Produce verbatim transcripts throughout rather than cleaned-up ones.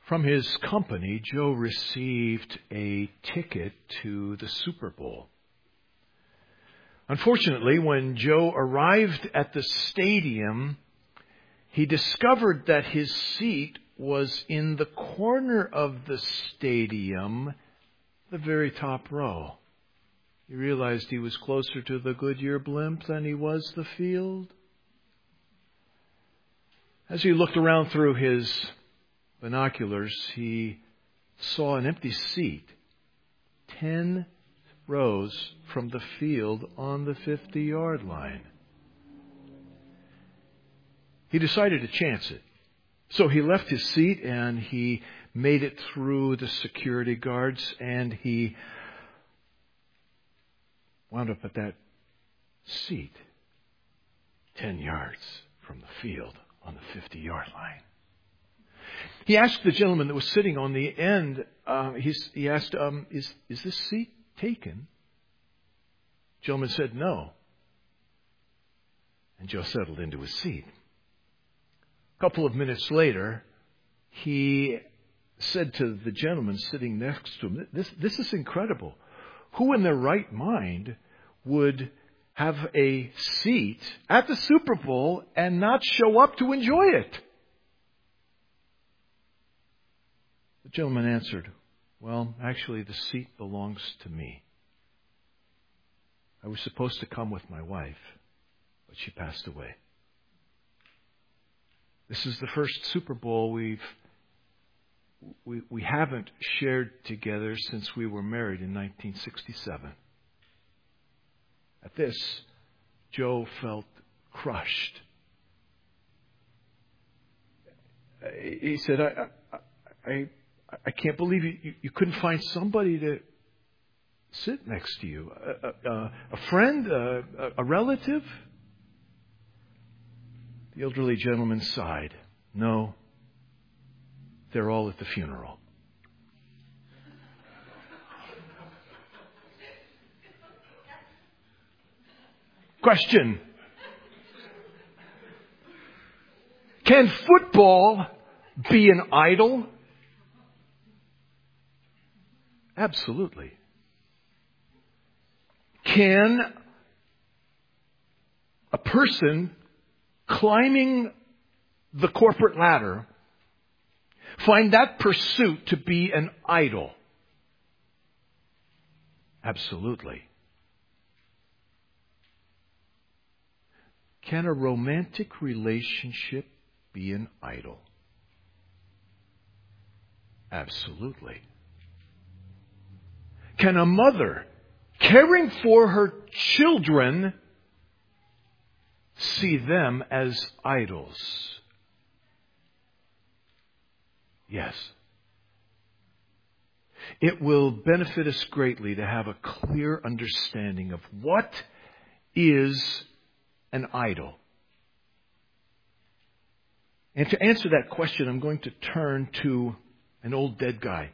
From his company, Joe received a ticket to the Super Bowl. Unfortunately, when Joe arrived at the stadium, he discovered that his seat was in the corner of the stadium, the very top row. He realized he was closer to the Goodyear blimp than he was the field. As he looked around through his binoculars, he saw an empty seat, ten rows from the field on the fifty-yard line. He decided to chance it. So he left his seat and he made it through the security guards and he wound up at that seat, ten yards from the field on the fifty-yard line. He asked the gentleman that was sitting on the end, uh, he's, he asked, um, is, is this seat taken? The gentleman said no. And Joe settled into his seat. A couple of minutes later, he said to the gentleman sitting next to him, this, this is incredible. Who in their right mind would have a seat at the Super Bowl and not show up to enjoy it? The gentleman answered, well, actually, the seat belongs to me. I was supposed to come with my wife, but she passed away. This is the first Super Bowl we've we, we haven't shared together since we were married in nineteen sixty-seven. At this, Joe felt crushed. He said, I, I, I I can't believe you, you, you couldn't find somebody to sit next to you. A, a, a friend? A, a relative? The elderly gentleman sighed. No, they're all at the funeral. Question. Can football be an idol? Absolutely. Can a person climbing the corporate ladder find that pursuit to be an idol? Absolutely. Can a romantic relationship be an idol? Absolutely. Can a mother caring for her children see them as idols? Yes. It will benefit us greatly to have a clear understanding of what is an idol. And to answer that question, I'm going to turn to an old dead guy.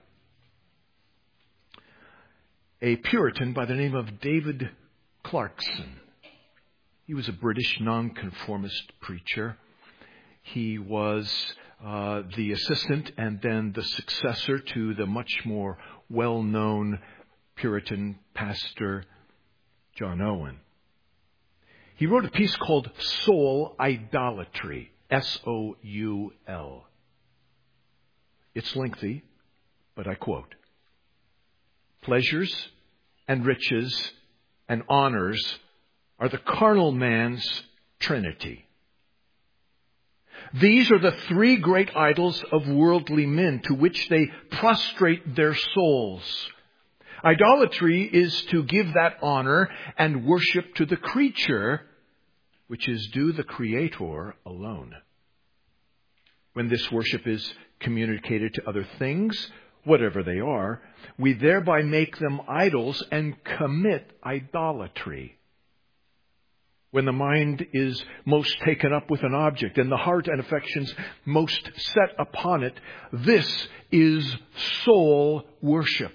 A Puritan by the name of David Clarkson. He was a British nonconformist preacher. He was uh, the assistant and then the successor to the much more well-known Puritan pastor John Owen. He wrote a piece called Soul Idolatry, S O U L. It's lengthy, but I quote, pleasures and riches and honors are the carnal man's trinity. These are the three great idols of worldly men to which they prostrate their souls. Idolatry is to give that honor and worship to the creature, which is due the Creator alone. When this worship is communicated to other things, whatever they are, we thereby make them idols and commit idolatry. When the mind is most taken up with an object and the heart and affections most set upon it, this is soul worship.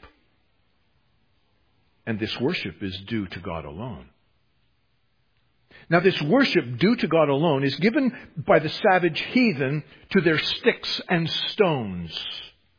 And this worship is due to God alone. Now, this worship due to God alone is given by the savage heathen to their sticks and stones.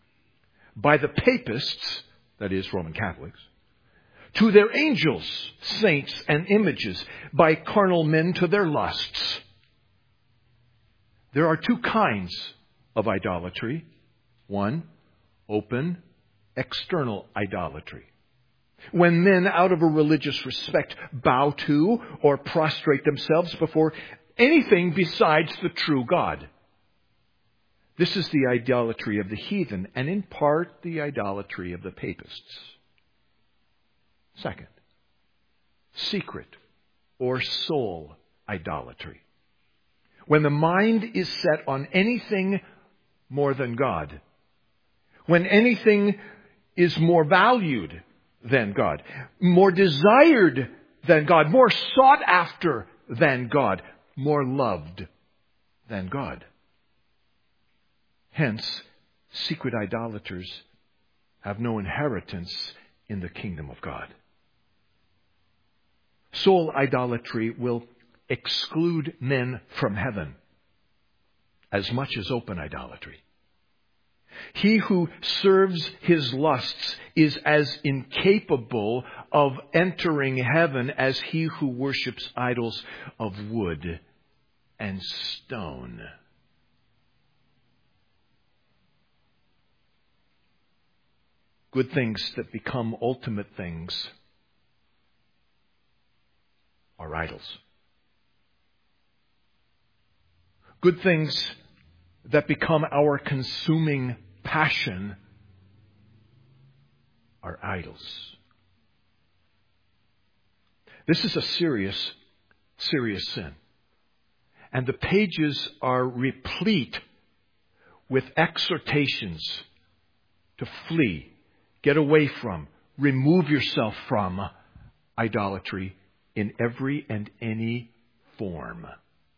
by the papists, that is, Roman Catholics, to their angels, saints, and images, by carnal men to their lusts. There are two kinds of idolatry. One, open, external idolatry. When men, out of a religious respect, bow to or prostrate themselves before anything besides the true God. This is the idolatry of the heathen, and in part the idolatry of the papists. Second, secret or soul idolatry. When the mind is set on anything more than God. When anything is more valued than God, more desired than God, more sought after than God, more loved than God. Hence, secret idolaters have no inheritance in the kingdom of God. Soul idolatry will exclude men from heaven as much as open idolatry. He who serves his lusts is as incapable of entering heaven as he who worships idols of wood and stone. Good things that become ultimate things are idols. Good things that become our consuming passion are idols. This is a serious, serious sin. And the pages are replete with exhortations to flee, get away from, remove yourself from idolatry in every and any form.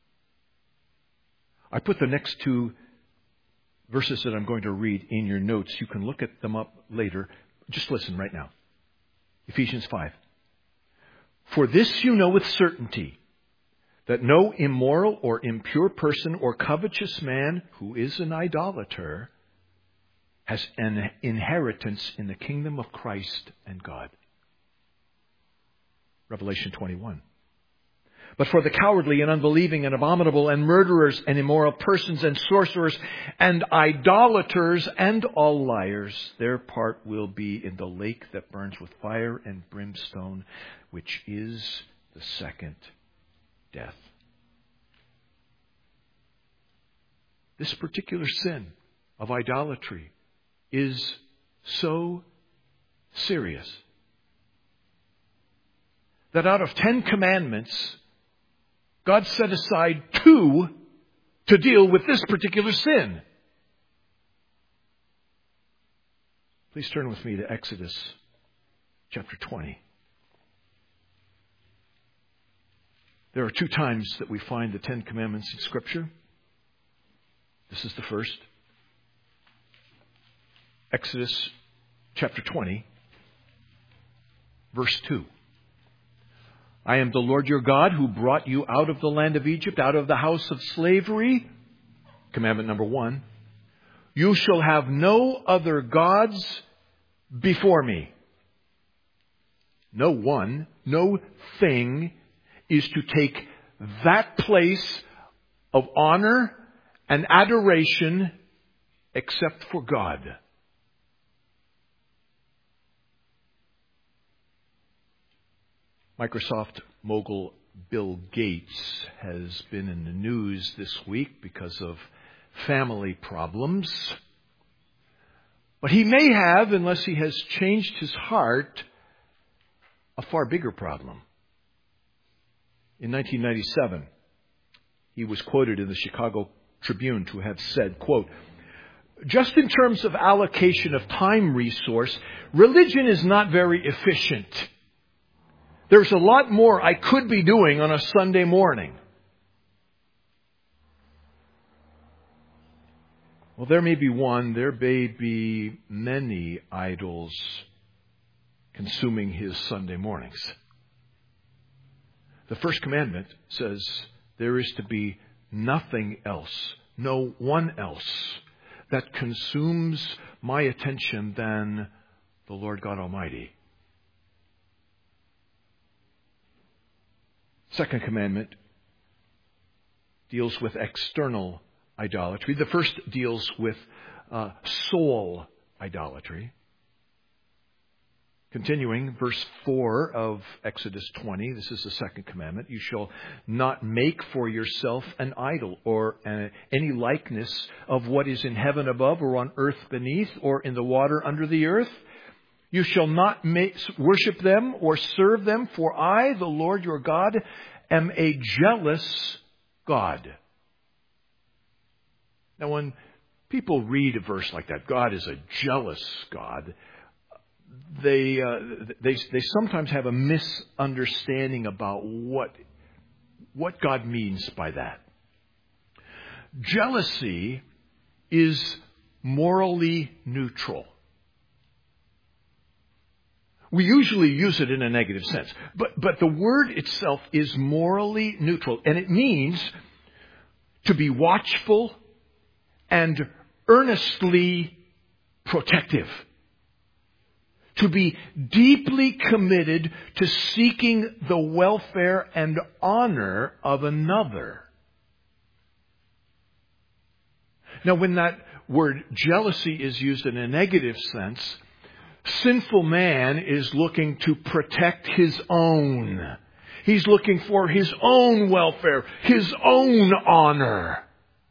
I put the next two verses that I'm going to read in your notes. You can look at them up later. Just listen right now. Ephesians five. For this you know with certainty, that no immoral or impure person or covetous man who is an idolater has an inheritance in the kingdom of Christ and God. Revelation twenty-one. But for the cowardly and unbelieving and abominable and murderers and immoral persons and sorcerers and idolaters and all liars, their part will be in the lake that burns with fire and brimstone, which is the second death. This particular sin of idolatry is so serious that out of Ten Commandments, God set aside two to deal with this particular sin. Please turn with me to Exodus chapter twenty. There are two times that we find the Ten Commandments in Scripture. This is the first. Exodus chapter twenty, verse two. I am the Lord your God who brought you out of the land of Egypt, out of the house of slavery. Commandment number one. You shall have no other gods before me. No one, no thing is to take that place of honor and adoration except for God. Microsoft mogul Bill Gates has been in the news this week because of family problems. But he may have, unless he has changed his heart, a far bigger problem. In nineteen ninety-seven, he was quoted in the Chicago Tribune to have said, quote, just in terms of allocation of time resource, religion is not very efficient. There's a lot more I could be doing on a Sunday morning. Well, there may be one, there may be many idols consuming his Sunday mornings. The first commandment says there is to be nothing else, no one else that consumes my attention than the Lord God Almighty. Second commandment deals with external idolatry. The first deals with uh, soul idolatry. Continuing, verse four of Exodus twenty, this is the second commandment. You shall not make for yourself an idol or uh, any likeness of what is in heaven above or on earth beneath or in the water under the earth. You shall not make, worship them or serve them, for I, the Lord your God, am a jealous God. Now, when people read a verse like that, God is a jealous God, they uh, they they sometimes have a misunderstanding about what what God means by that. Jealousy is morally neutral. We usually use it in a negative sense, but but the word itself is morally neutral, and it means to be watchful and earnestly protective. To be deeply committed to seeking the welfare and honor of another. Now, when that word jealousy is used in a negative sense, sinful man is looking to protect his own. He's looking for his own welfare, his own honor.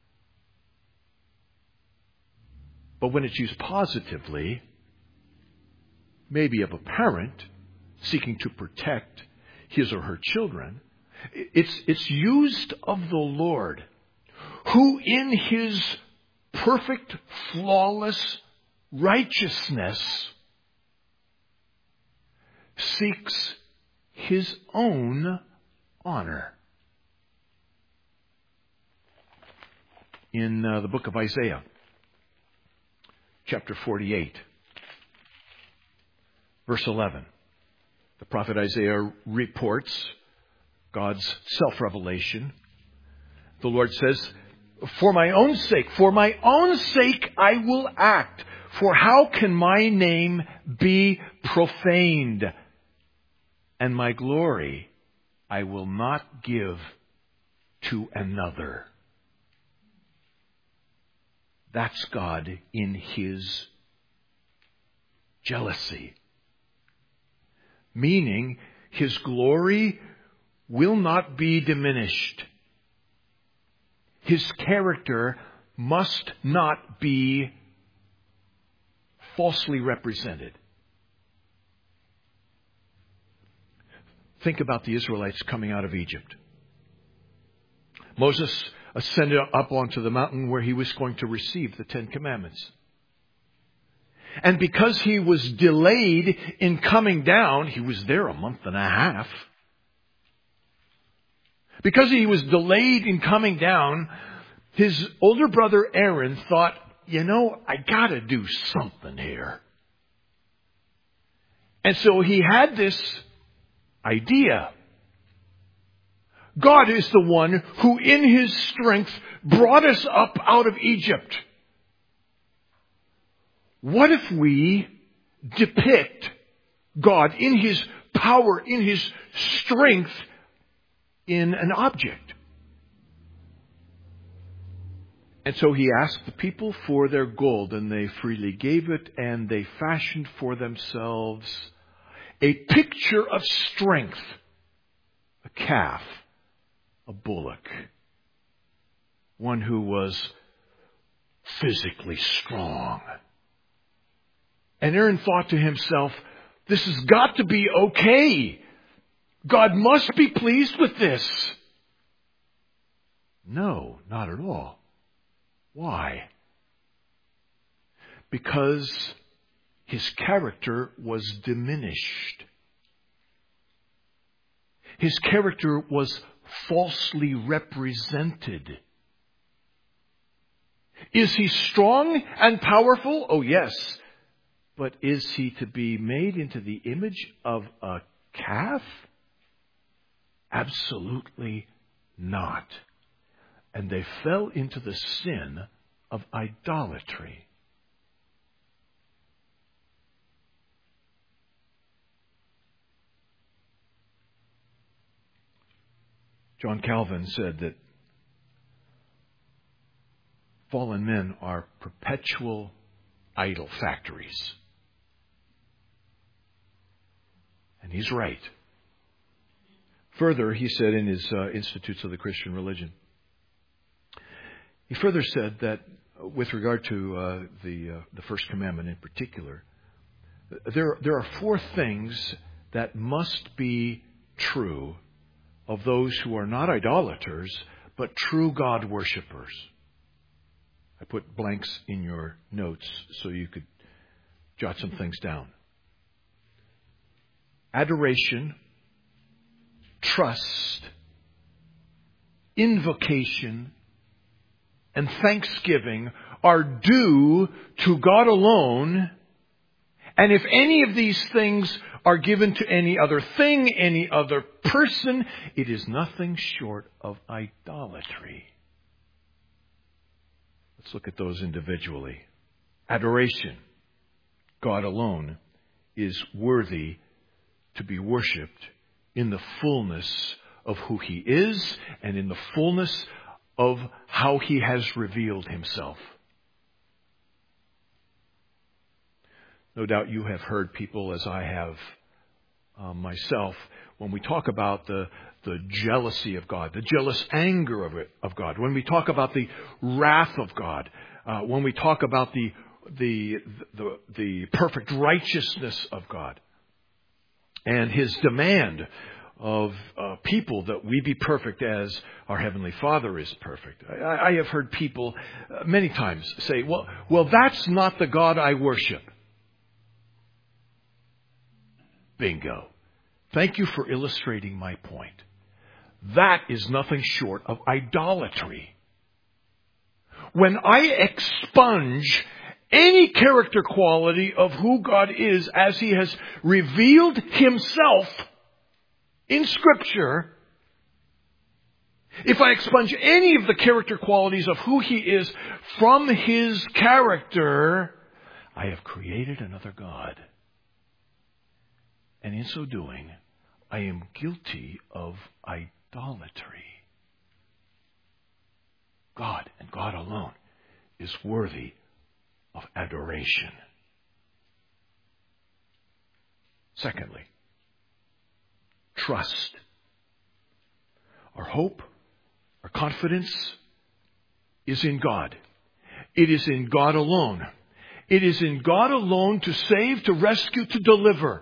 But when it's used positively, maybe of a parent seeking to protect his or her children, it's, it's used of the Lord, who in His perfect, flawless righteousness seeks His own honor. In uh, the book of Isaiah, chapter forty-eight, verse eleven, the prophet Isaiah reports God's self-revelation. The Lord says, "For my own sake, for my own sake I will act. For how can my name be profaned? And my glory I will not give to another." That's God in His jealousy. Meaning, His glory will not be diminished. His character must not be falsely represented. Think about the Israelites coming out of Egypt. Moses ascended up onto the mountain where he was going to receive the Ten Commandments. And because he was delayed in coming down, he was there a month and a half. Because he was delayed in coming down, his older brother Aaron thought, you know, I gotta do something here. And so he had this idea. God is the one who in His strength brought us up out of Egypt. What if we depict God in His power, in His strength, in an object? And so he asked the people for their gold, and they freely gave it, and they fashioned for themselves a picture of strength, a calf, a bullock, one who was physically strong. And Aaron thought to himself, this has got to be okay. God must be pleased with this. No, not at all. Why? Because his character was diminished. His character was falsely represented. Is he strong and powerful? Oh, yes. But is he to be made into the image of a calf? Absolutely not. And they fell into the sin of idolatry. John Calvin said that fallen men are perpetual idol factories. And he's right. Further, he said in his uh, Institutes of the Christian Religion, he further said that with regard to uh, the uh, the first commandment in particular, there there are four things that must be true of those who are not idolaters, but true God worshippers. I put blanks in your notes so you could jot some things down. Adoration, trust, invocation, and thanksgiving are due to God alone. And if any of these things are given to any other thing, any other person, it is nothing short of idolatry. Let's look at those individually. Adoration. God alone is worthy to be worshipped in the fullness of who He is and in the fullness of how He has revealed Himself. No doubt you have heard people, as I have uh, myself, when we talk about the the jealousy of God, the jealous anger of it, of God, when we talk about the wrath of God, uh, when we talk about the the the the perfect righteousness of God, and His demand of uh, people that we be perfect as our Heavenly Father is perfect. I, I have heard people uh, many times say, "Well, well, that's not the God I worship." Bingo. Thank you for illustrating my point. That is nothing short of idolatry. When I expunge any character quality of who God is as He has revealed Himself in Scripture, if I expunge any of the character qualities of who He is from His character, I have created another God. And in so doing, I am guilty of idolatry. God and God alone is worthy of adoration. Secondly, trust. Our hope, our confidence is in God. It is in God alone. It is in God alone to save, to rescue, to deliver.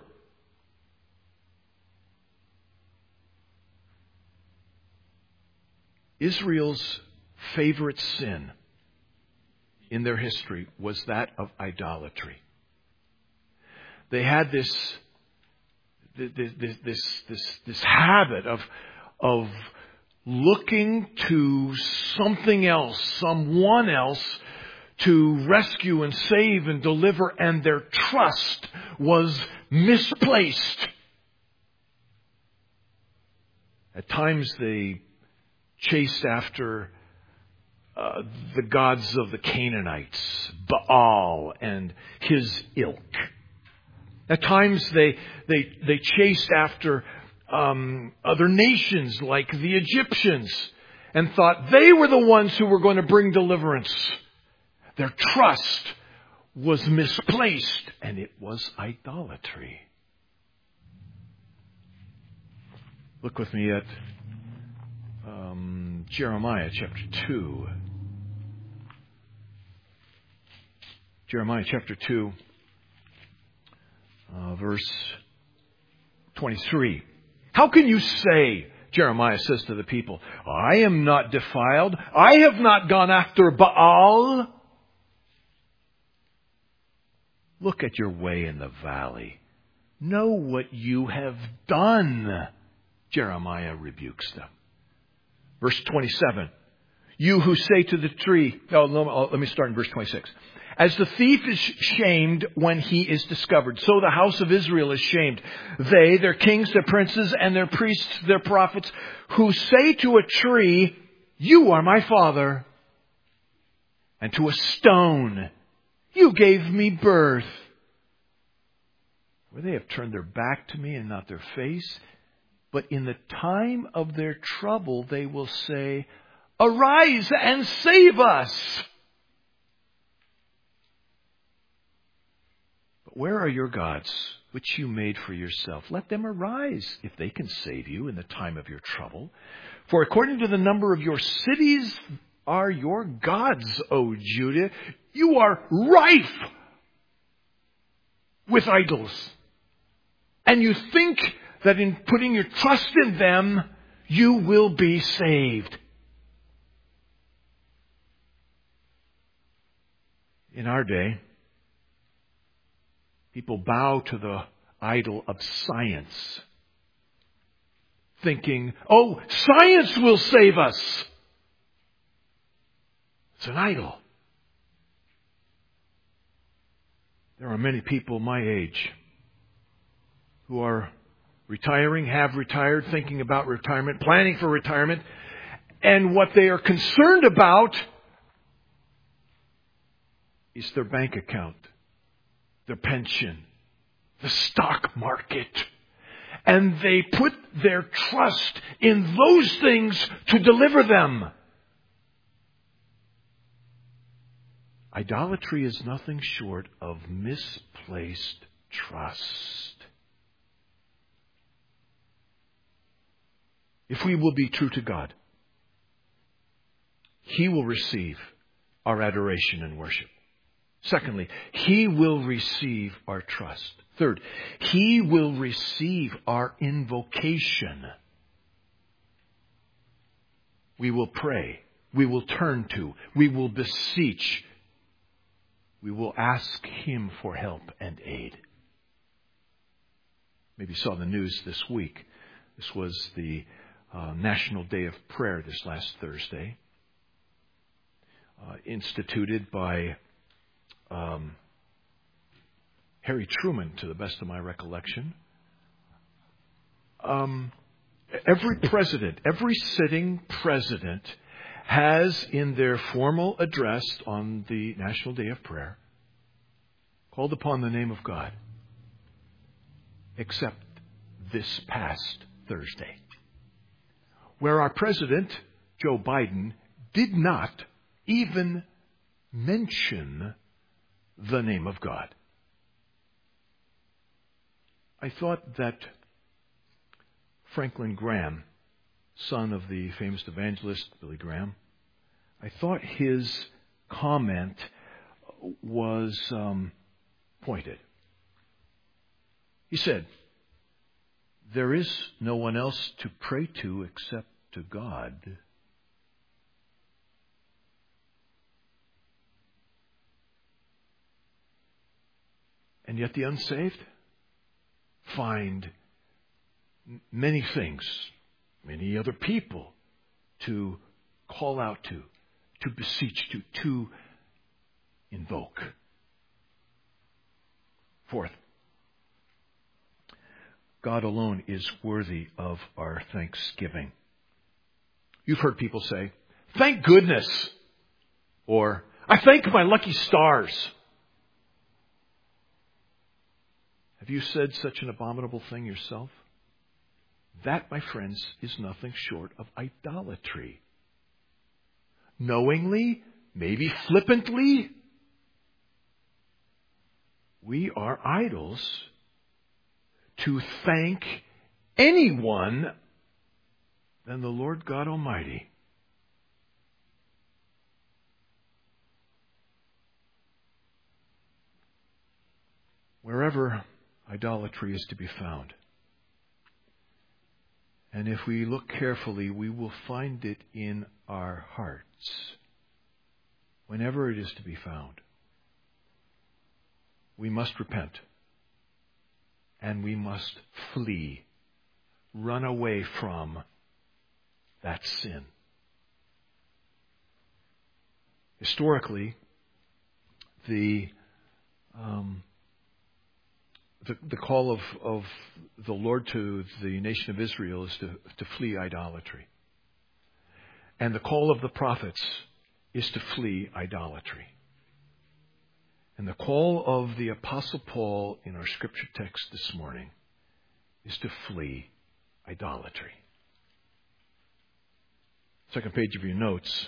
Israel's favorite sin in their history was that of idolatry. They had this this this this this, this habit of of looking to something else, someone else, to rescue and save and deliver, and their trust was misplaced. At times they chased after uh, the gods of the Canaanites, Baal and his ilk. At times they they they chased after um, other nations like the Egyptians and thought they were the ones who were going to bring deliverance. Their trust was misplaced, and it was idolatry. Look with me at um, Jeremiah chapter two. Jeremiah chapter two, uh, verse twenty-three. How can you say, Jeremiah says to the people, I am not defiled. I have not gone after Baal. Look at your way in the valley. Know what you have done. Jeremiah rebukes them. Verse twenty-seven. You who say to the tree... Oh, let me start in verse twenty-six. As the thief is shamed when he is discovered, so the house of Israel is shamed. They, their kings, their princes, and their priests, their prophets, who say to a tree, you are my father. and to a stone you gave me birth. For they have turned their back to me and not their face. But in the time of their trouble they will say, Arise and save us. But where are your gods, which you made for yourself? Let them arise, if they can save you in the time of your trouble. For according to the number of your cities are your gods, O Judah. You are rife with idols. And you think that in putting your trust in them, you will be saved. In our day, people bow to the idol of science, thinking, oh, science will save us. It's an idol. There are many people my age who are retiring, have retired, thinking about retirement, planning for retirement, and what they are concerned about is their bank account, their pension, the stock market. And they put their trust in those things to deliver them. Idolatry is nothing short of misplaced trust. If we will be true to God, He will receive our adoration and worship. Secondly, He will receive our trust. Third, He will receive our invocation. We will pray. We will turn to. We will beseech. We will ask Him for help and aid. Maybe you saw the news this week. This was the uh, National Day of Prayer this last Thursday, uh, instituted by um, Harry Truman, to the best of my recollection. Um, every president, every sitting president has in their formal address on the National Day of Prayer called upon the name of God, except this past Thursday, where our president, Joe Biden, did not even mention the name of God. I thought that Franklin Graham, son of the famous evangelist Billy Graham, I thought his comment was um, pointed. He said, there is no one else to pray to except to God. And yet the unsaved find many things, many other people to call out to, to beseech to, to invoke. Fourth, God alone is worthy of our thanksgiving. You've heard people say, thank goodness, or I thank my lucky stars. Have you said such an abominable thing yourself? That, my friends, is nothing short of idolatry. Knowingly, maybe flippantly, we are idols to thank anyone than the Lord God Almighty. Wherever idolatry is to be found, and if we look carefully, we will find it in our hearts. Whenever it is to be found, we must repent. And we must flee, run away from that sin. Historically, the um, the, the call of, of the Lord to the nation of Israel is to, to flee idolatry. And the call of the prophets is to flee idolatry. And the call of the Apostle Paul in our scripture text this morning is to flee idolatry. Second page of your notes.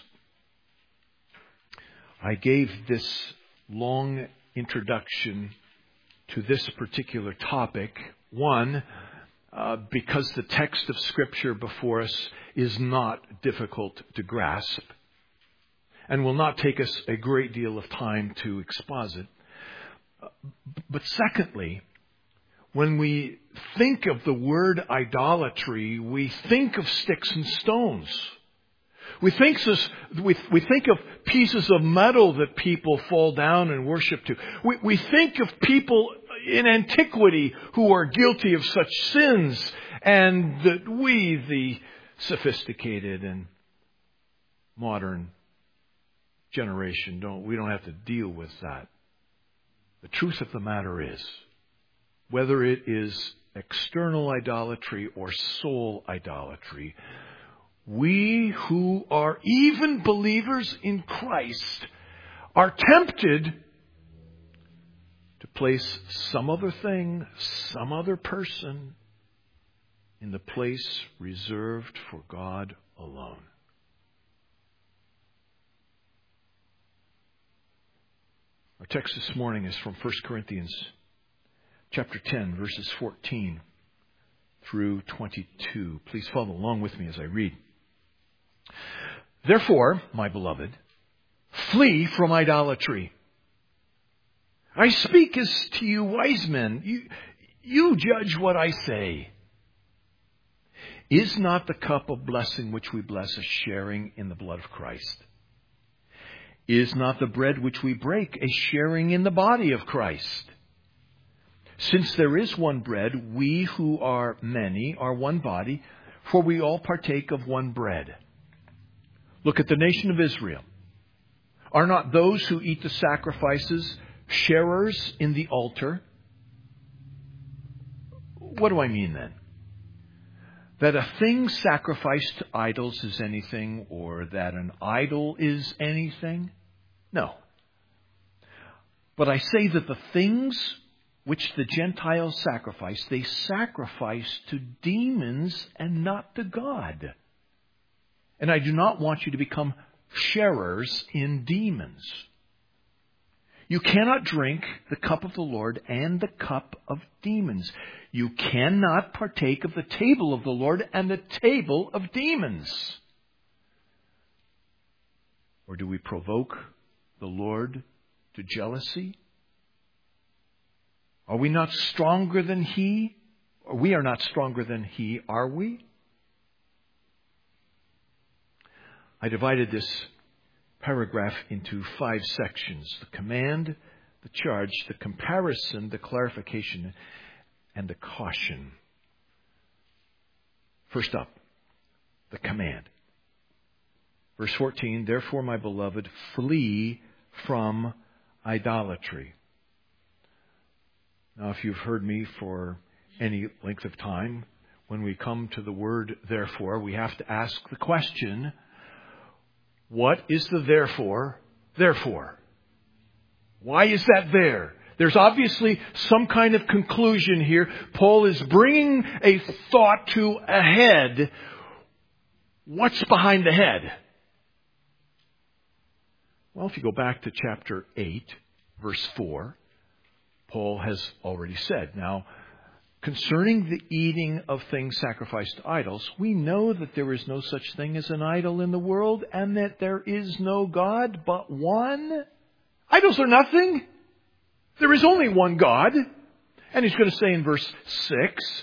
I gave this long introduction to this particular topic. One, uh, because the text of Scripture before us is not difficult to grasp and will not take us a great deal of time to exposit. But secondly, when we think of the word idolatry, we think of sticks and stones. We think, we, we think of pieces of metal that people fall down and worship to. We, we think of people in antiquity who are guilty of such sins, and that we, the sophisticated and modern generation, don't we don't have to deal with that. The truth of the matter is, whether it is external idolatry or soul idolatry, we who are even believers in Christ are tempted to place some other thing, some other person in the place reserved for God alone. Our text this morning is from First Corinthians chapter ten, verses fourteen through twenty-two. Please follow along with me as I read. Therefore, my beloved, flee from idolatry. I speak as to you wise men. You, you judge what I say. Is not the cup of blessing which we bless a sharing in the blood of Christ? Is not the bread which we break a sharing in the body of Christ? Since there is one bread, we who are many are one body, for we all partake of one bread. Look at the nation of Israel. Are not those who eat the sacrifices sharers in the altar? What do I mean then? That a thing sacrificed to idols is anything, or that an idol is anything? No. But I say that the things which the Gentiles sacrifice, they sacrifice to demons and not to God. And I do not want you to become sharers in demons. You cannot drink the cup of the Lord and the cup of demons. You cannot partake of the table of the Lord and the table of demons. Or do we provoke the Lord to jealousy? Are we not stronger than He? Or we are not stronger than He, are we? I divided this paragraph into five sections: the command, the charge, the comparison, the clarification, and the caution. First up, the command. Verse fourteen, therefore, my beloved, flee from idolatry. Now, if you've heard me for any length of time, when we come to the word therefore, we have to ask the question, what is the therefore, therefore? Why is that there? There's obviously some kind of conclusion here. Paul is bringing a thought to a head. What's behind the head? Well, if you go back to chapter eight, verse four, Paul has already said, now, concerning the eating of things sacrificed to idols, we know that there is no such thing as an idol in the world, and that there is no God but one. Idols are nothing. There is only one God. And he's going to say in verse six,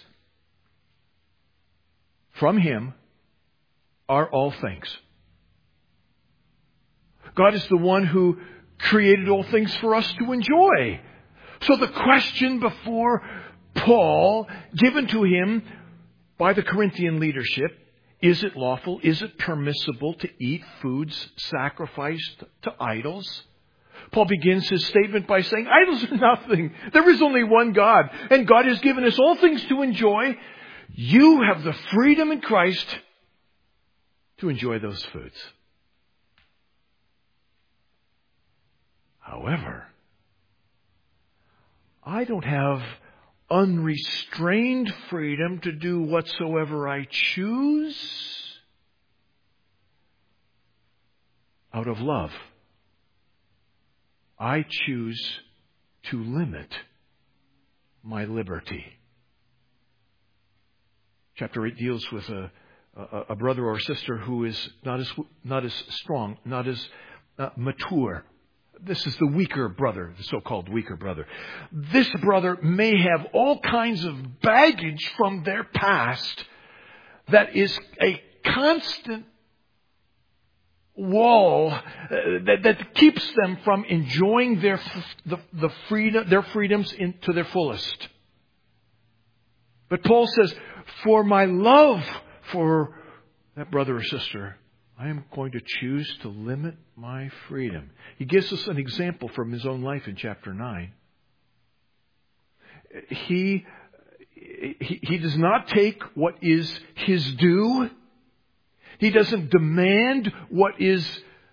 from Him are all things. God is the one who created all things for us to enjoy. So the question before Paul, given to him by the Corinthian leadership, is it lawful, is it permissible to eat foods sacrificed to idols? Paul begins his statement by saying, idols are nothing. There is only one God, and God has given us all things to enjoy. You have the freedom in Christ to enjoy those foods. However, I don't have unrestrained freedom to do whatsoever I choose out of love. I choose to limit my liberty. Chapter eight deals with a, a, a brother or sister who is not as not as strong, not as uh, mature. This is the weaker brother, the so-called weaker brother. This brother may have all kinds of baggage from their past that is a constant wall uh, that, that keeps them from enjoying their the, the freedom, their freedoms in, to their fullest. But Paul says, for my love for that brother or sister, I am going to choose to limit my freedom. He gives us an example from his own life in chapter nine. He, he, he does not take what is his due. He doesn't demand what is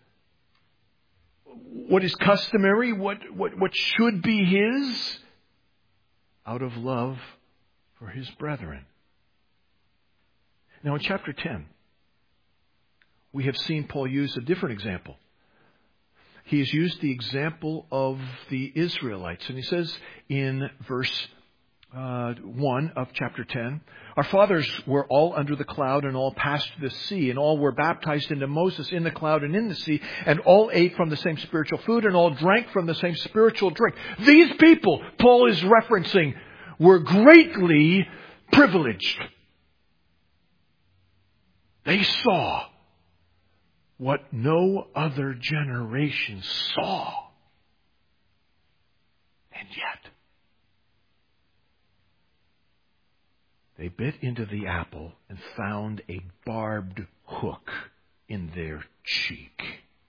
what is customary, what, what, what should be his, out of love for his brethren. Now in chapter ten, we have seen Paul use a different example. He has used the example of the Israelites. And he says in verse uh, one of chapter ten, our fathers were all under the cloud and all passed the sea, and all were baptized into Moses in the cloud and in the sea, and all ate from the same spiritual food and all drank from the same spiritual drink. These people, Paul is referencing, were greatly privileged. They saw what no other generation saw. And yet, they bit into the apple and found a barbed hook in their cheek.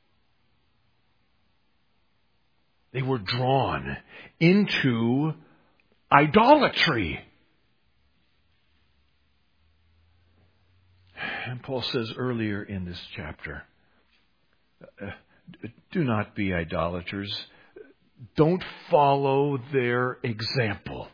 They were drawn into idolatry. And Paul says earlier in this chapter, Uh, do not be idolaters. Don't follow their example.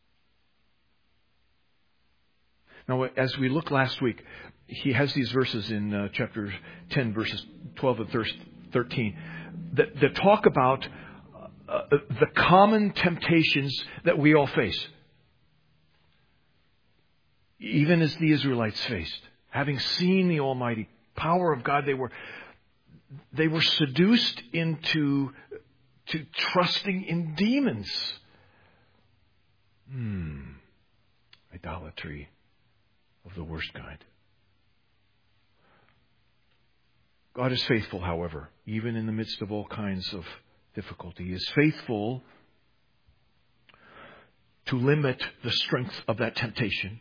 Now, as we looked last week, he has these verses in uh, chapter ten, verses twelve and thirteen, that, that talk about uh, the common temptations that we all face. Even as the Israelites faced. Having seen the almighty power of God, they were They were seduced into to trusting in demons. Hmm. Idolatry of the worst kind. God is faithful, however, even in the midst of all kinds of difficulty. He is faithful to limit the strength of that temptation.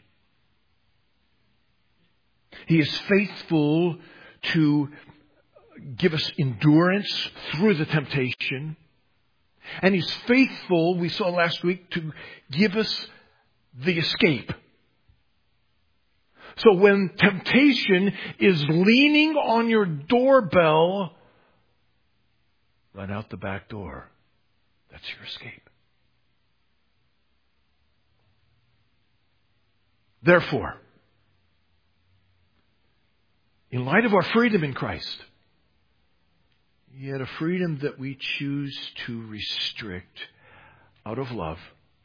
He is faithful to give us endurance through the temptation. And He's faithful, we saw last week, to give us the escape. So when temptation is leaning on your doorbell, run out the back door. That's your escape. Therefore, in light of our freedom in Christ, yet a freedom that we choose to restrict out of love,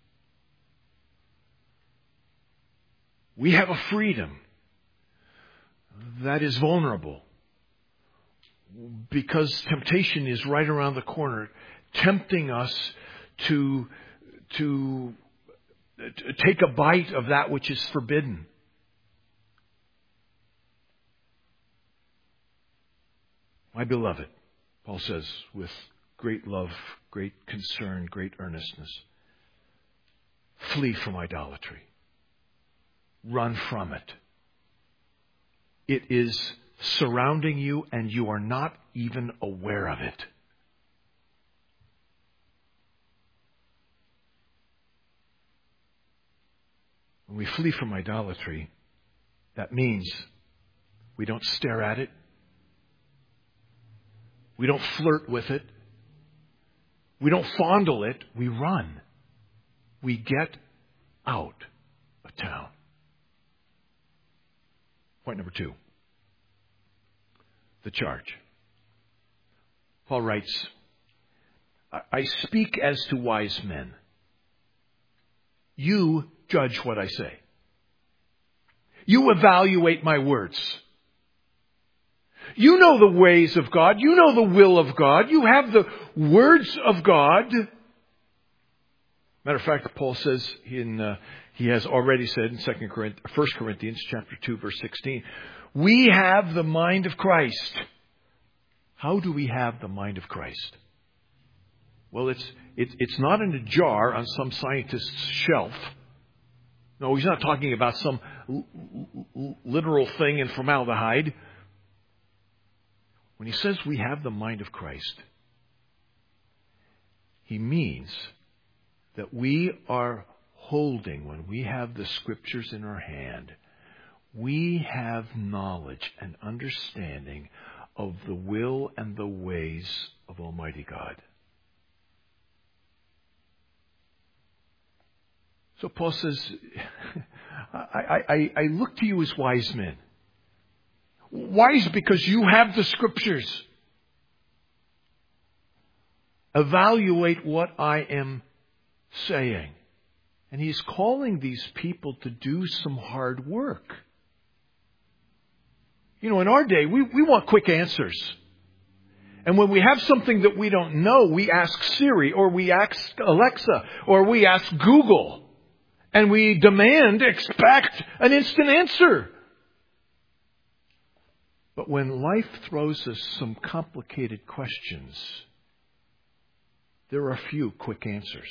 we have a freedom that is vulnerable because temptation is right around the corner, tempting us to, to, to take a bite of that which is forbidden. My beloved, Paul says, with great love, great concern, great earnestness, flee from idolatry. Run from it. It is surrounding you and you are not even aware of it. When we flee from idolatry, that means we don't stare at it. We don't flirt with it. We don't fondle it. We run. We get out of town. Point number two. The charge. Paul writes, I speak as to wise men. You judge what I say. You evaluate my words. You know the ways of God. You know the will of God. You have the words of God. Matter of fact, Paul says in uh, he has already said in Second Corinthians, First Corinthians chapter two, verse sixteen, we have the mind of Christ. How do we have the mind of Christ? Well, it's it's it's not in a jar on some scientist's shelf. No, he's not talking about some l- l- literal thing in formaldehyde. When he says we have the mind of Christ, he means that we are holding, when we have the Scriptures in our hand, we have knowledge and understanding of the will and the ways of Almighty God. So Paul says, I, I, I look to you as wise men. Wise because you have the Scriptures. Evaluate what I am saying. And he's calling these people to do some hard work. You know, in our day, we, we want quick answers. And when we have something that we don't know, we ask Siri, or we ask Alexa, or we ask Google. And we demand, expect an instant answer. But when life throws us some complicated questions, there are few quick answers.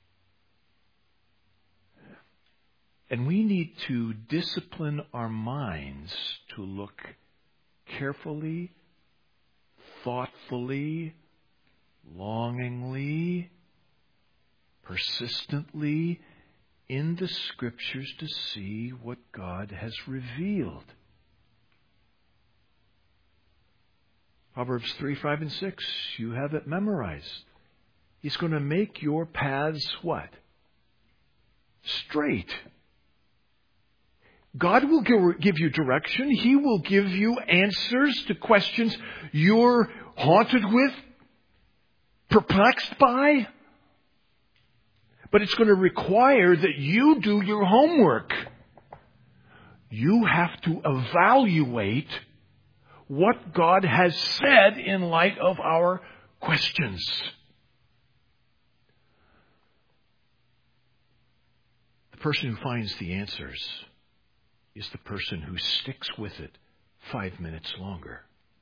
And we need to discipline our minds to look carefully, thoughtfully, longingly, persistently in the Scriptures to see what God has revealed. Proverbs three, five, and six, you have it memorized. He's going to make your paths what? Straight. God will give you direction. He will give you answers to questions you're haunted with, perplexed by. But it's going to require that you do your homework. You have to evaluate what God has said in light of our questions. The person who finds the answers is the person who sticks with it five minutes longer,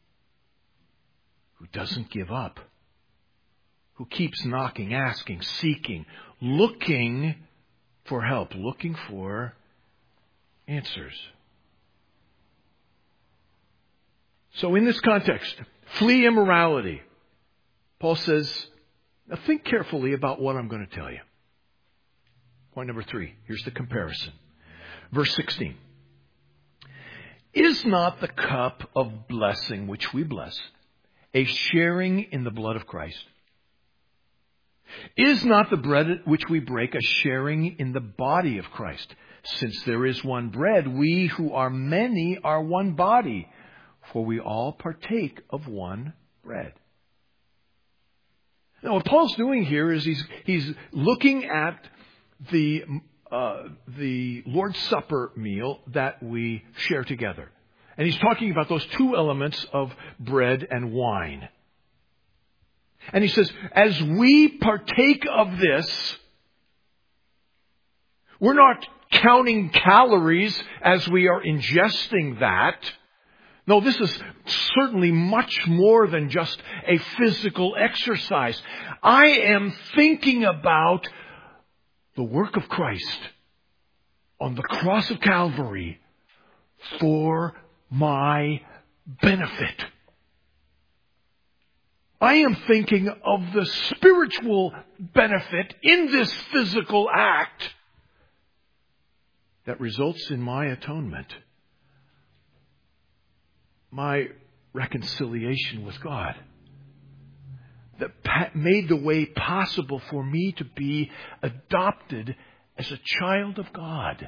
who doesn't give up, who keeps knocking, asking, seeking, looking for help, looking for answers. So in this context, flee immorality. Paul says, now think carefully about what I'm going to tell you. Point number three, here's the comparison. Verse sixteen. Is not the cup of blessing which we bless a sharing in the blood of Christ? Is not the bread which we break a sharing in the body of Christ? Since there is one bread, we who are many are one body, for we all partake of one bread. Now, what Paul's doing here is he's he's looking at the uh, the Lord's Supper meal that we share together, and he's talking about those two elements of bread and wine. And he says, as we partake of this, we're not counting calories as we are ingesting that. No, this is certainly much more than just a physical exercise. I am thinking about the work of Christ on the cross of Calvary for my benefit. I am thinking of the spiritual benefit in this physical act that results in my atonement, my reconciliation with God. that pa- made the way possible for me to be adopted as a child of God.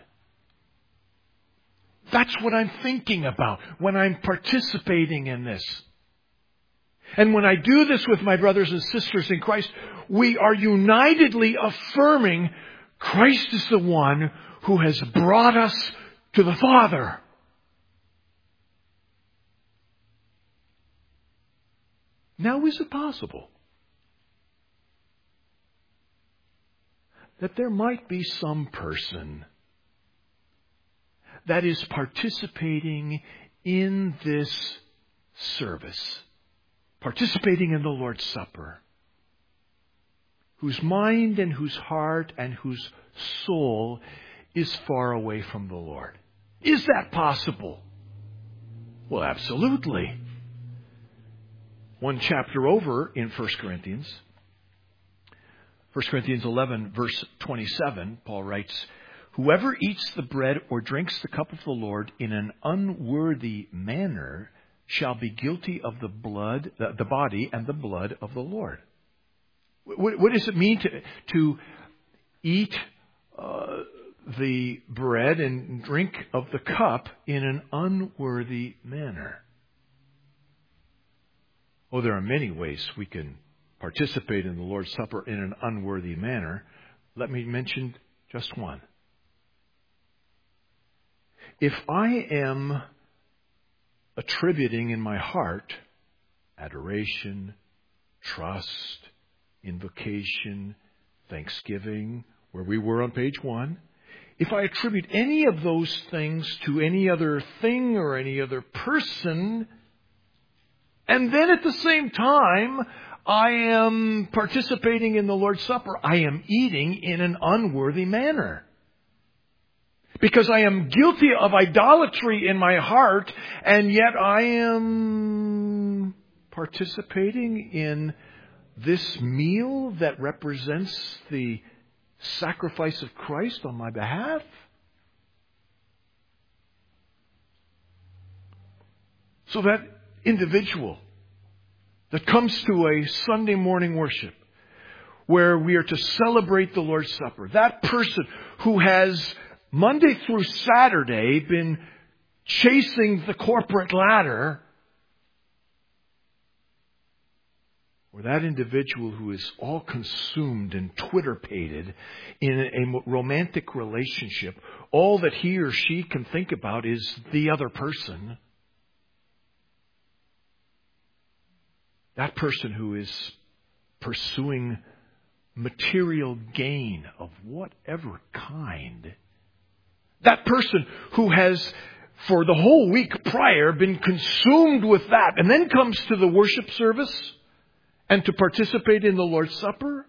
That's what I'm thinking about when I'm participating in this. And when I do this with my brothers and sisters in Christ, we are unitedly affirming Christ is the one who has brought us to the Father. Now, is it possible that there might be some person that is participating in this service, participating in the Lord's Supper, whose mind and whose heart and whose soul is far away from the Lord? Is that possible? Well, absolutely. One chapter over in First Corinthians, First Corinthians eleven, verse twenty-seven, Paul writes, "Whoever eats the bread or drinks the cup of the Lord in an unworthy manner shall be guilty of the blood, the body and the blood of the Lord." What, what does it mean to, to eat uh, the bread and drink of the cup in an unworthy manner? Oh, there are many ways we can participate in the Lord's Supper in an unworthy manner. Let me mention just one. If I am attributing in my heart adoration, trust, invocation, thanksgiving, where we were on page one, if I attribute any of those things to any other thing or any other person, and then at the same time I am participating in the Lord's Supper, I am eating in an unworthy manner. Because I am guilty of idolatry in my heart, and yet I am participating in this meal that represents the sacrifice of Christ on my behalf. So that individual that comes to a Sunday morning worship where we are to celebrate the Lord's Supper, that person who has Monday through Saturday been chasing the corporate ladder, or that individual who is all consumed and Twitter-pated in a romantic relationship, all that he or she can think about is the other person. That person who is pursuing material gain of whatever kind. That person who has, for the whole week prior, been consumed with that and then comes to the worship service and to participate in the Lord's Supper.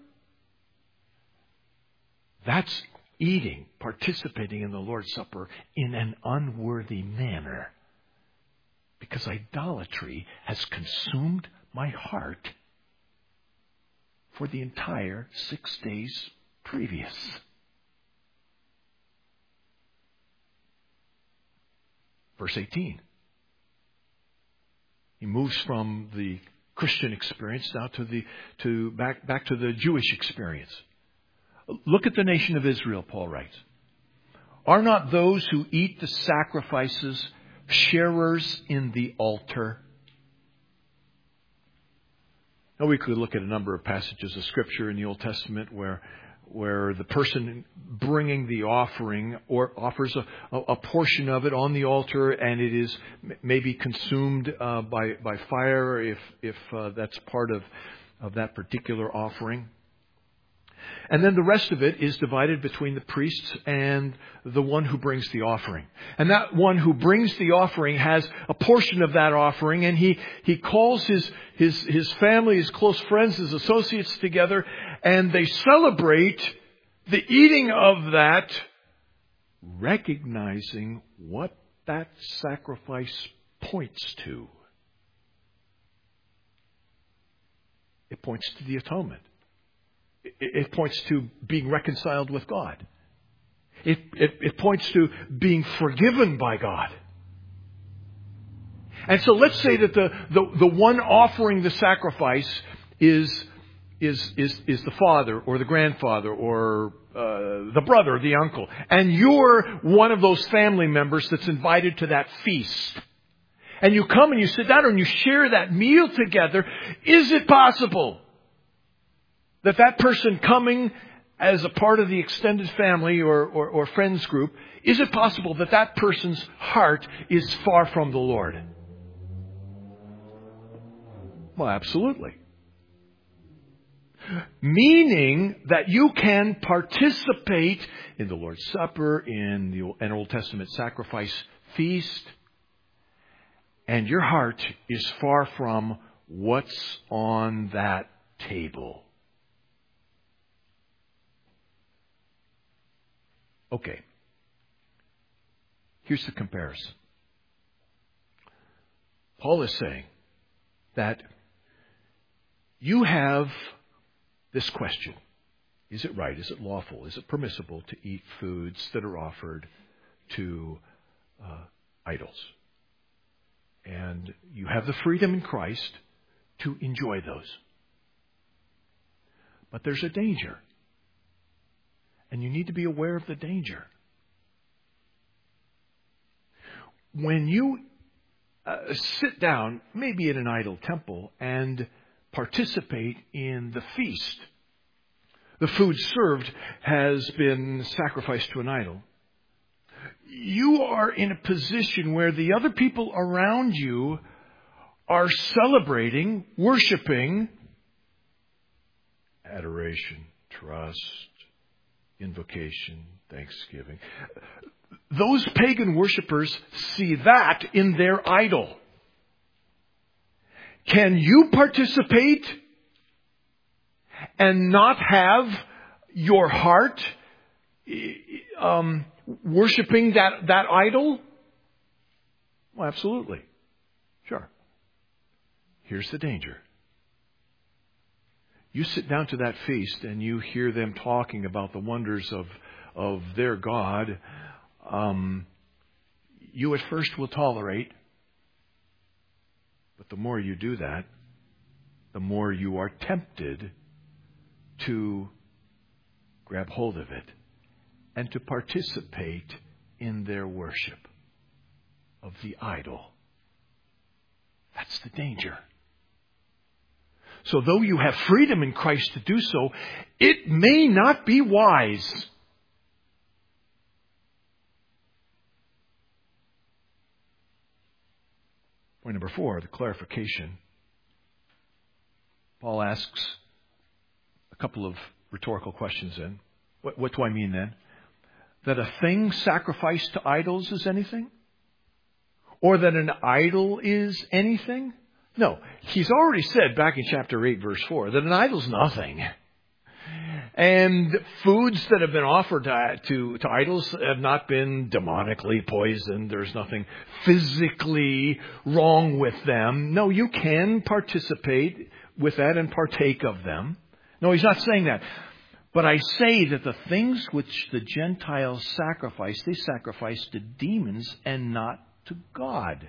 That's eating, participating in the Lord's Supper in an unworthy manner. Because idolatry has consumed my heart for the entire six days previous. Verse eighteen. He moves from the Christian experience now to the to back back to the Jewish experience. Look at the nation of Israel, Paul writes. Are not those who eat the sacrifices sharers in the altar? Now, we could look at a number of passages of Scripture in the Old Testament where where the person bringing the offering or offers a, a, a portion of it on the altar, and it is maybe consumed uh, by by fire if if uh, that's part of of that particular offering. And then the rest of it is divided between the priests and the one who brings the offering. And that one who brings the offering has a portion of that offering, and he, he calls his, his, his family, his close friends, his associates together, and they celebrate the eating of that, recognizing what that sacrifice points to. It points to the atonement. It points to being reconciled with God. It, it, it points to being forgiven by God. And so let's say that the, the, the one offering the sacrifice is is, is, is the father or the grandfather or uh, the brother or the uncle. And you're one of those family members that's invited to that feast. And you come and you sit down and you share that meal together. Is it possible that that person coming as a part of the extended family or, or, or friends group, is it possible that that person's heart is far from the Lord? Well, absolutely. Meaning that you can participate in the Lord's Supper, in the an Old Testament sacrifice feast, and your heart is far from what's on that table. Okay. Here's the comparison. Paul is saying that you have this question. Is it right? Is it lawful? Is it permissible to eat foods that are offered to uh, idols? And you have the freedom in Christ to enjoy those. But there's a danger. And you need to be aware of the danger. When you uh, sit down, maybe at an idol temple, and participate in the feast, the food served has been sacrificed to an idol. You are in a position where the other people around you are celebrating, worshiping, adoration, trust, invocation, thanksgiving. Those pagan worshipers see that in their idol. Can you participate and not have your heart um, worshiping that, that idol? Well, absolutely. Sure. Here's the danger. You sit down to that feast and you hear them talking about the wonders of, of their God. Um, you at first will tolerate. But the more you do that, the more you are tempted to grab hold of it and to participate in their worship of the idol. That's the danger. So though you have freedom in Christ to do so, it may not be wise. Point number four, the clarification. Paul asks a couple of rhetorical questions then. What, what do I mean then? That a thing sacrificed to idols is anything? Or that an idol is anything? No. He's already said back in chapter eight, verse four, that an idol's nothing. And foods that have been offered to, to, to idols have not been demonically poisoned. There's nothing physically wrong with them. No, you can participate with that and partake of them. No, he's not saying that. But I say that the things which the Gentiles sacrifice, they sacrifice to demons and not to God.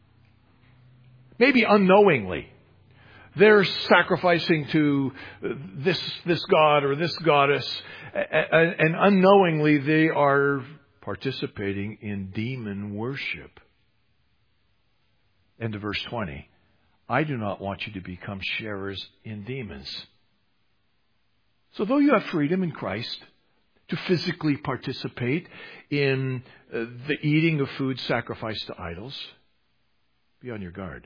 Maybe unknowingly. They're sacrificing to this this god or this goddess, and unknowingly they are participating in demon worship. End of verse twenty. I do not want you to become sharers in demons. So though you have freedom in Christ to physically participate in the eating of food sacrificed to idols, be on your guard.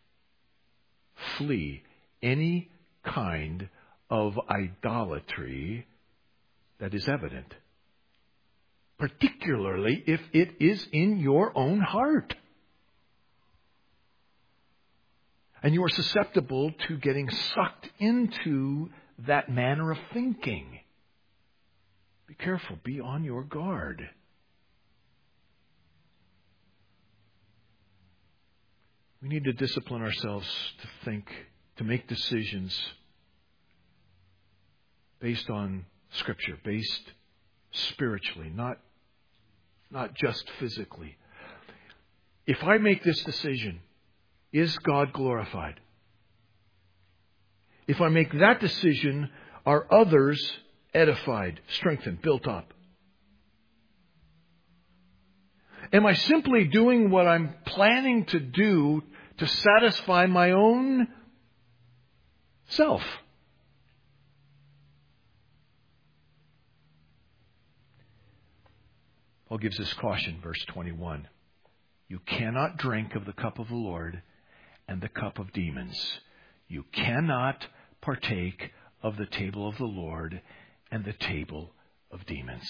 Flee any kind of idolatry that is evident, particularly if it is in your own heart. And you are susceptible to getting sucked into that manner of thinking. Be careful. Be on your guard. We need to discipline ourselves to think, to make decisions based on Scripture, based spiritually, not, not just physically. If I make this decision, is God glorified? If I make that decision, are others edified, strengthened, built up? Am I simply doing what I'm planning to do to satisfy my own self? Paul gives this caution, verse twenty-one. You cannot drink of the cup of the Lord and the cup of demons. You cannot partake of the table of the Lord and the table of demons.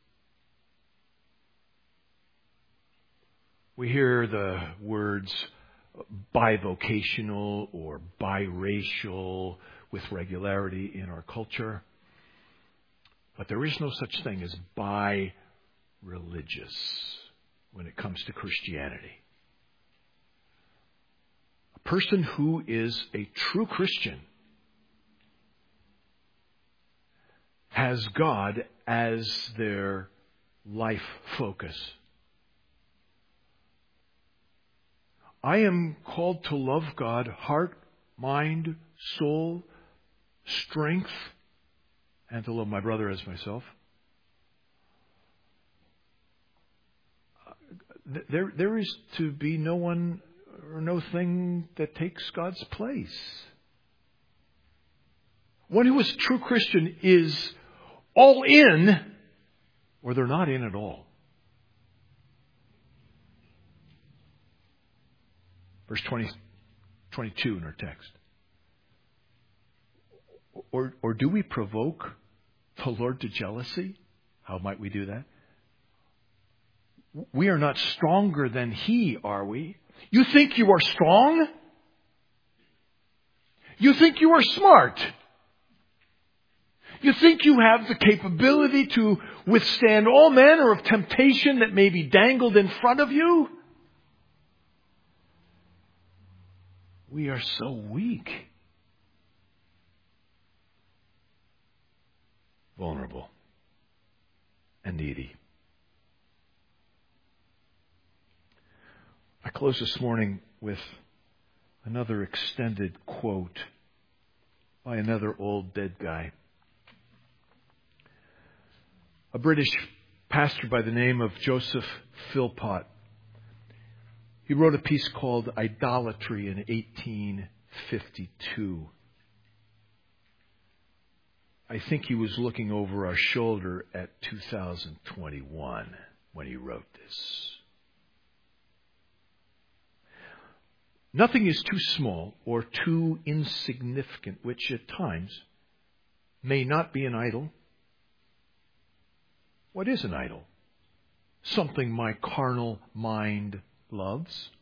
We hear the words bivocational or biracial with regularity in our culture. But there is no such thing as bi-religious when it comes to Christianity. A person who is a true Christian has God as their life focus. I am called to love God, heart, mind, soul, strength, and to love my brother as myself. There, there is to be no one or no thing that takes God's place. One who is a true Christian is all in, or they're not in at all. Verse twenty, twenty-two in our text. Or, or do we provoke the Lord to jealousy? How might we do that? We are not stronger than He, are we? You think you are strong? You think you are smart? You think you have the capability to withstand all manner of temptation that may be dangled in front of you? We are so weak. Vulnerable and needy. I close this morning with another extended quote by another old dead guy. A British pastor by the name of Joseph Philpott. He wrote a piece called Idolatry in eighteen fifty-two. I think he was looking over our shoulder at two thousand twenty-one when he wrote this. Nothing is too small or too insignificant, which at times may not be an idol. What is an idol? Something my carnal mind loves.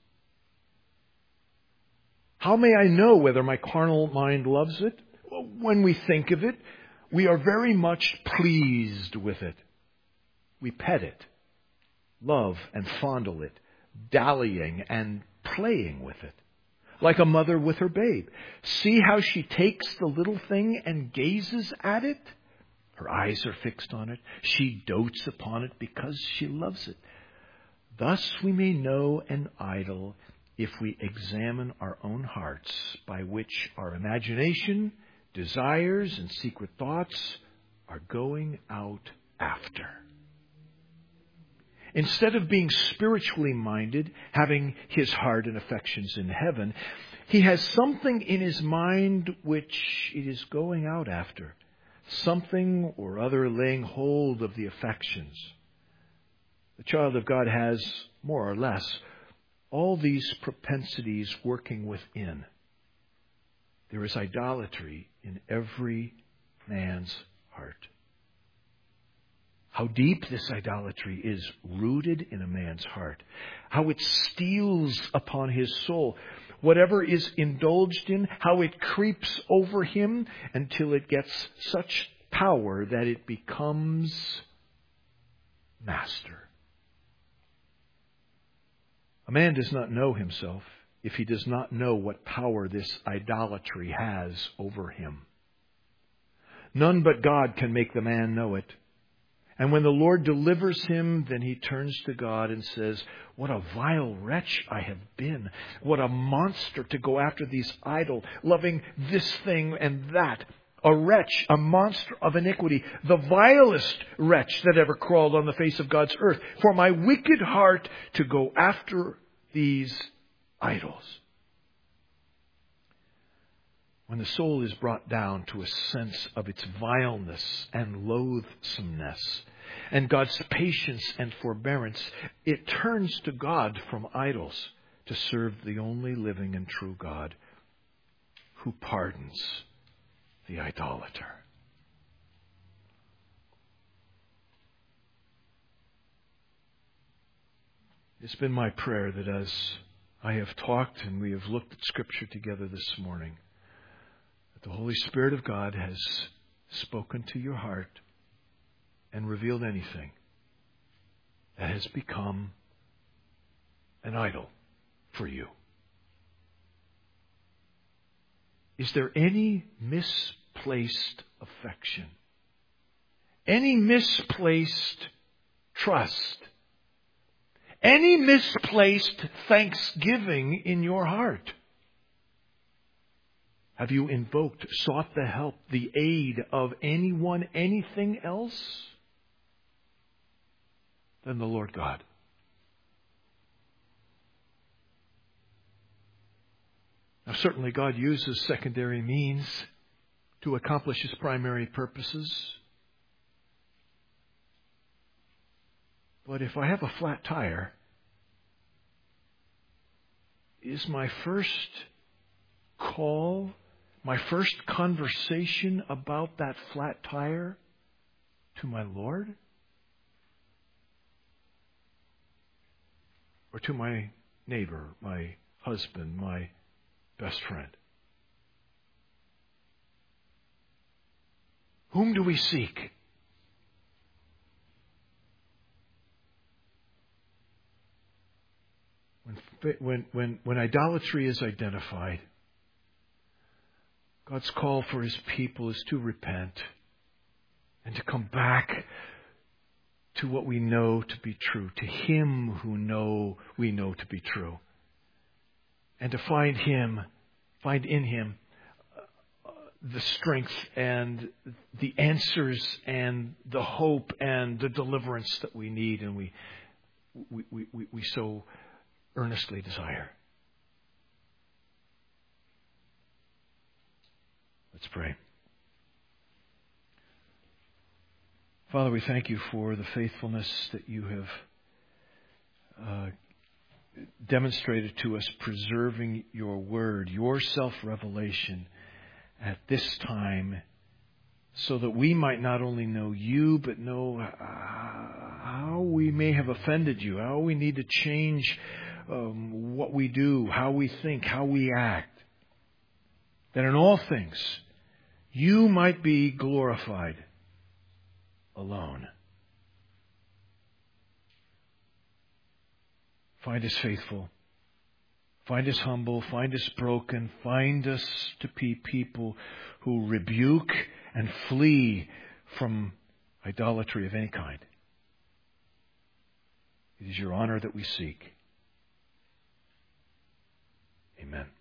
How may I know whether my carnal mind loves it? When we think of it, we are very much pleased with it. We pet it, love and fondle it, dallying and playing with it, like a mother with her babe. See how she takes the little thing and gazes at it? Her eyes are fixed on it. She dotes upon it because she loves it. Thus we may know an idol if we examine our own hearts, by which our imagination, desires, and secret thoughts are going out after. Instead of being spiritually minded, having his heart and affections in heaven, he has something in his mind which it is going out after. Something or other laying hold of the affections. The child of God has, more or less, all these propensities working within. There is idolatry in every man's heart. How deep this idolatry is rooted in a man's heart. How it steals upon his soul. Whatever is indulged in, how it creeps over him until it gets such power that it becomes master. A man does not know himself if he does not know what power this idolatry has over him. None but God can make the man know it. And when the Lord delivers him, then he turns to God and says, what a vile wretch I have been. What a monster to go after these idols, loving this thing and that. A wretch, a monster of iniquity, the vilest wretch that ever crawled on the face of God's earth. For my wicked heart to go after these idols. When the soul is brought down to a sense of its vileness and loathsomeness, and God's patience and forbearance, it turns to God from idols to serve the only living and true God who pardons the idolater. It's been my prayer that as I have talked and we have looked at Scripture together this morning, that the Holy Spirit of God has spoken to your heart and revealed anything that has become an idol for you. Is there any misplaced affection? Any misplaced trust? Any misplaced thanksgiving in your heart? Have you invoked, sought the help, the aid of anyone, anything else than the Lord God? Now, certainly God uses secondary means to accomplish His primary purposes. But if I have a flat tire, is my first call, my first conversation about that flat tire to my Lord? Or to my neighbor, my husband, my best friend? Whom do we seek? When, when, when, when idolatry is identified, God's call for His people is to repent and to come back to what we know to be true, to Him who know we know to be true, and to find Him, find in Him uh, the strength and the answers and the hope and the deliverance that we need and we we we, we, we so earnestly desire. Let's pray. Father, we thank You for the faithfulness that You have uh, demonstrated to us, preserving Your word, Your self-revelation at this time, so that we might not only know You, but know how we may have offended You, how we need to change um, what we do, how we think, how we act. That in all things, You might be glorified alone. Find us faithful. Find us humble. Find us broken. Find us to be people who rebuke and flee from idolatry of any kind. It is Your honor that we seek. Amen.